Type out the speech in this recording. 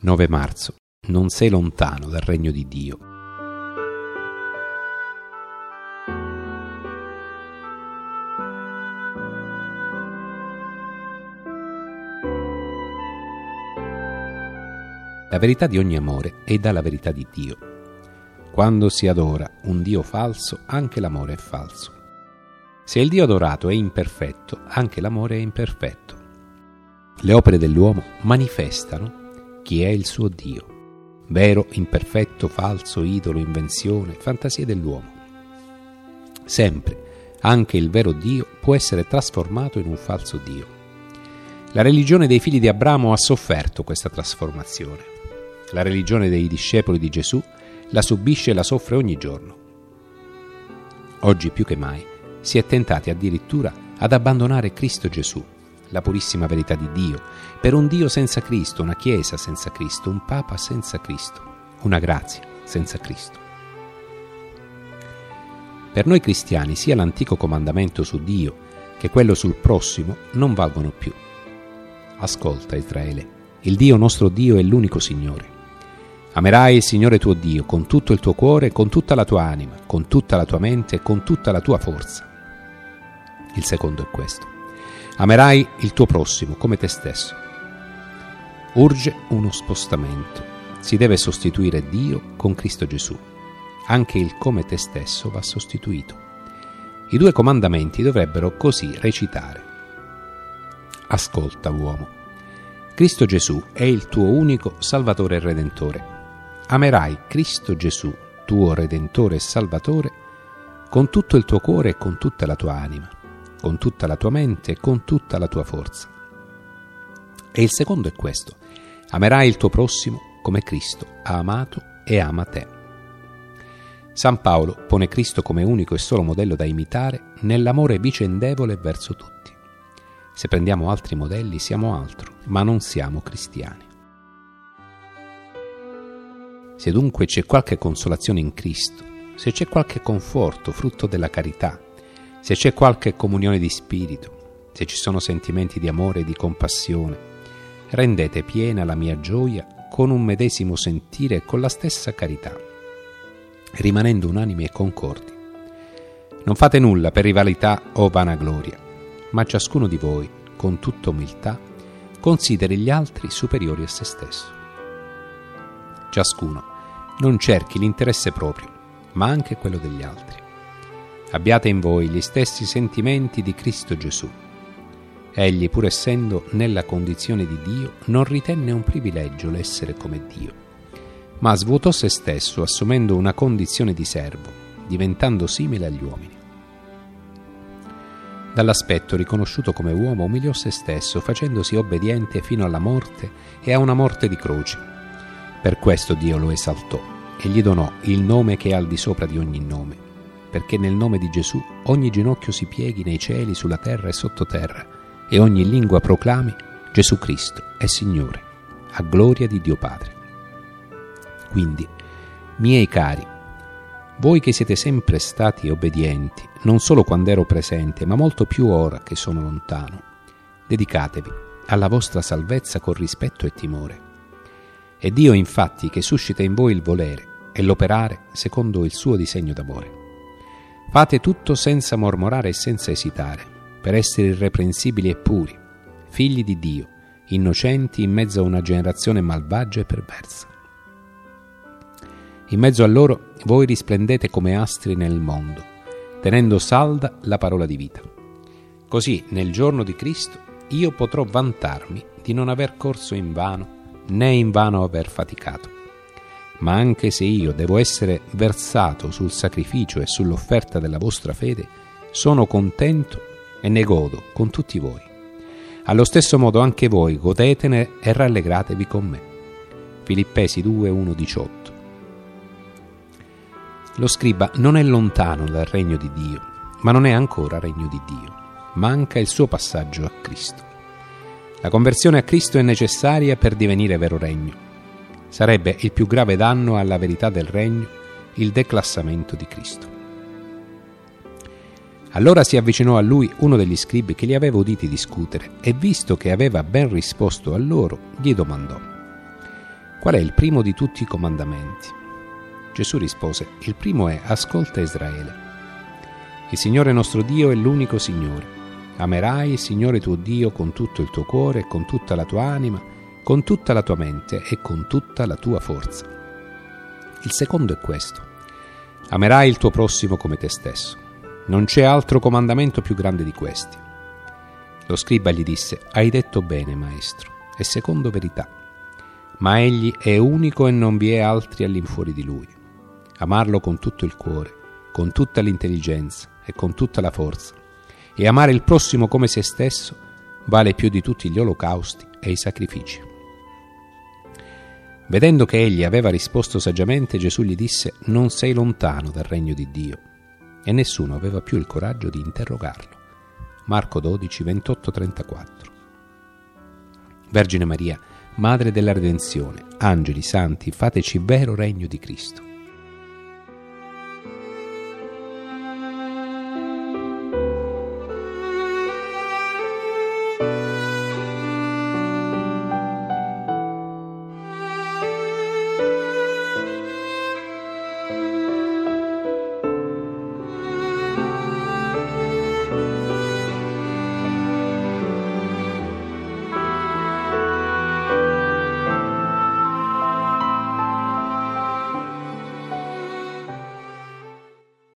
9 marzo. Non sei lontano dal regno di Dio. La verità di ogni amore è dalla verità di Dio. Quando si adora un Dio falso, anche l'amore è falso. Se il Dio adorato è imperfetto, anche l'amore è imperfetto. Le opere dell'uomo manifestano chi è il suo Dio. Vero, imperfetto, falso, idolo, invenzione, fantasie dell'uomo. Sempre, anche il vero Dio può essere trasformato in un falso Dio. La religione dei figli di Abramo ha sofferto questa trasformazione. La religione dei discepoli di Gesù la subisce e la soffre ogni giorno. Oggi più che mai si è tentati addirittura ad abbandonare Cristo Gesù, la purissima verità di Dio, per un Dio senza Cristo, una Chiesa senza Cristo, un Papa senza Cristo, una grazia senza Cristo. Per noi cristiani sia l'antico comandamento su Dio che quello sul prossimo non valgono più. Ascolta, Israele, il Dio nostro Dio è l'unico Signore. Amerai il Signore tuo Dio con tutto il tuo cuore, con tutta la tua anima, con tutta la tua mente e con tutta la tua forza. Il secondo è questo. Amerai il tuo prossimo come te stesso. Urge uno spostamento. Si deve sostituire Dio con Cristo Gesù. Anche il come te stesso va sostituito. I 2 comandamenti dovrebbero così recitare. Ascolta, uomo. Cristo Gesù è il tuo unico Salvatore e Redentore. Amerai Cristo Gesù, tuo Redentore e Salvatore, con tutto il tuo cuore e con tutta la tua anima, con tutta la tua mente e con tutta la tua forza. E il secondo è questo. Amerai il tuo prossimo come Cristo ha amato e ama te. San Paolo pone Cristo come unico e solo modello da imitare nell'amore vicendevole verso tutti. Se prendiamo altri modelli siamo altro, ma non siamo cristiani. Se dunque c'è qualche consolazione in Cristo, se c'è qualche conforto frutto della carità, se c'è qualche comunione di spirito, se ci sono sentimenti di amore e di compassione, rendete piena la mia gioia con un medesimo sentire e con la stessa carità, rimanendo unanimi e concordi. Non fate nulla per rivalità o vanagloria, ma ciascuno di voi, con tutta umiltà, consideri gli altri superiori a se stesso. Ciascuno non cerchi l'interesse proprio, ma anche quello degli altri. Abbiate in voi gli stessi sentimenti di Cristo Gesù. Egli, pur essendo nella condizione di Dio, non ritenne un privilegio l'essere come Dio, ma svuotò se stesso assumendo una condizione di servo, diventando simile agli uomini. Dall'aspetto riconosciuto come uomo umiliò se stesso, facendosi obbediente fino alla morte e a una morte di croce. Per questo Dio lo esaltò e gli donò il nome che è al di sopra di ogni nome, perché nel nome di Gesù ogni ginocchio si pieghi nei cieli, sulla terra e sottoterra, e ogni lingua proclami Gesù Cristo è Signore, a gloria di Dio Padre. Quindi, miei cari, voi che siete sempre stati obbedienti, non solo quando ero presente, ma molto più ora che sono lontano, dedicatevi alla vostra salvezza con rispetto e timore. È Dio infatti che suscita in voi il volere e l'operare secondo il suo disegno d'amore. Fate tutto senza mormorare e senza esitare, per essere irreprensibili e puri, figli di Dio, innocenti in mezzo a una generazione malvagia e perversa. In mezzo a loro voi risplendete come astri nel mondo, tenendo salda la parola di vita. Così, nel giorno di Cristo, io potrò vantarmi di non aver corso in vano, né in vano aver faticato. Ma anche se io devo essere versato sul sacrificio e sull'offerta della vostra fede, sono contento e ne godo con tutti voi. Allo stesso modo anche voi godetene e rallegratevi con me. Filippesi 2:1-18. Lo scriba non è lontano dal regno di Dio, ma non è ancora regno di Dio. Manca il suo passaggio a Cristo. La conversione a Cristo è necessaria per divenire vero regno. Sarebbe il più grave danno alla verità del regno il declassamento di Cristo. Allora si avvicinò a lui uno degli scribi che li aveva uditi discutere e, visto che aveva ben risposto a loro, gli domandò: qual è il primo di tutti i comandamenti? Gesù rispose: il primo è: ascolta Israele. Il Signore nostro Dio è l'unico Signore. Amerai il Signore tuo Dio con tutto il tuo cuore, con tutta la tua anima, con tutta la tua mente e con tutta la tua forza. Il secondo è questo: amerai il tuo prossimo come te stesso. Non c'è altro comandamento più grande di questi. Lo scriba gli disse: hai detto bene, maestro, è secondo verità. Ma egli è unico e non vi è altri all'infuori di lui. Amarlo con tutto il cuore, con tutta l'intelligenza e con tutta la forza, e amare il prossimo come se stesso vale più di tutti gli olocausti e i sacrifici. Vedendo che egli aveva risposto saggiamente, Gesù gli disse: non sei lontano dal regno di Dio. E nessuno aveva più il coraggio di interrogarlo. Marco 12, 28-34. Vergine Maria, Madre della Redenzione, angeli, santi, fateci vero regno di Cristo.